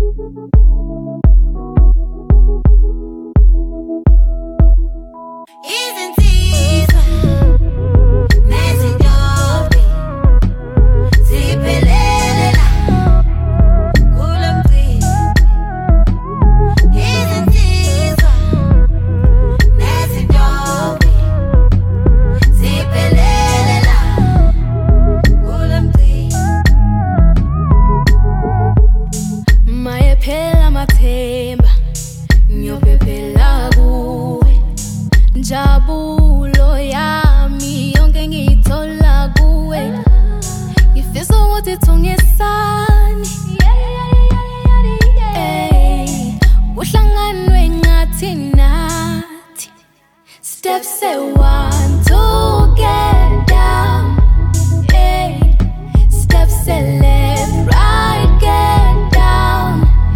Jabulo yami yonke ngiyithola kuwe ngifisa ukuthi thungisani uhlanganwe ngathi nathi step say 1 2 get down step say left right get down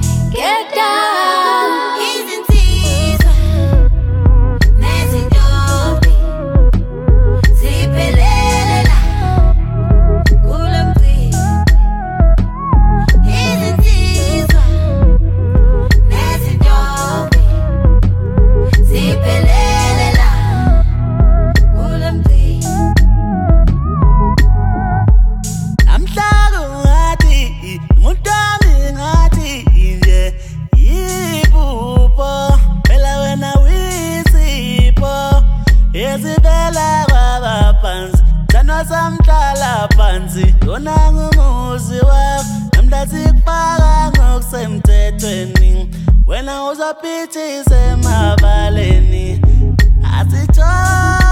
samhlala phansi yona ngumuzi wakho namhlathi kufaka ngokusemthethweni wena uzophithise emabaleni asitho